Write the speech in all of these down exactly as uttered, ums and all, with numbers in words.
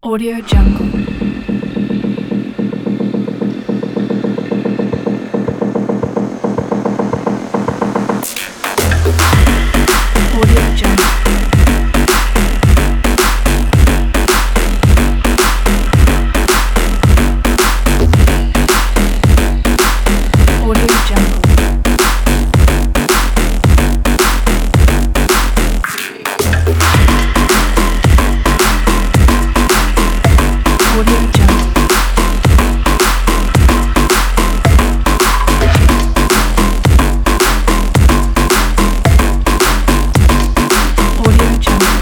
Audio Jungle. Audio Jungle. Audio Jungle. Audio Jungle. Audio Jungle.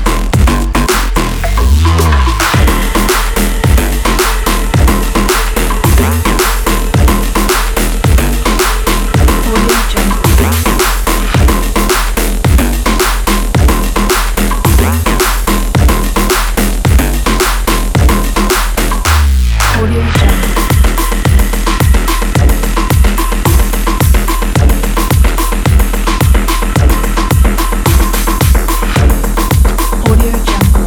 Audio Jungle. Audio Jungle. Audio Jungle.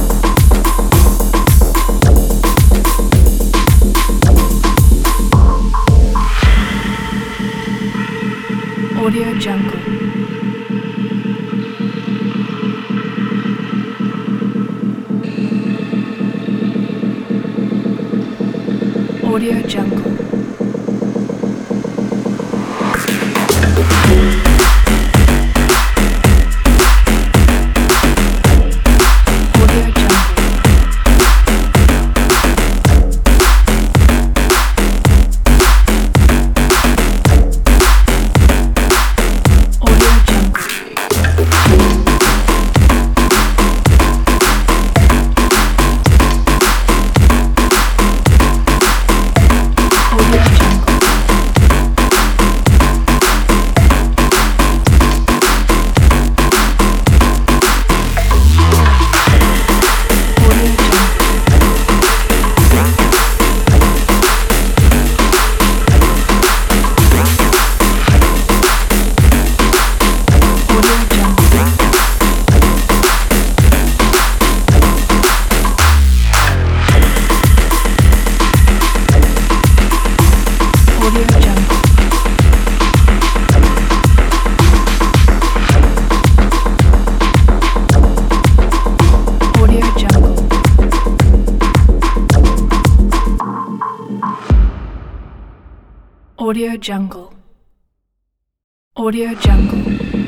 Audio Jungle. Audio Jungle. Audio Jungle. Audio Jungle. Audio Jungle. Audio Jungle. Audio Jungle. Audio Jungle. Audio Jungle. Audio Jungle. Audio Jungle.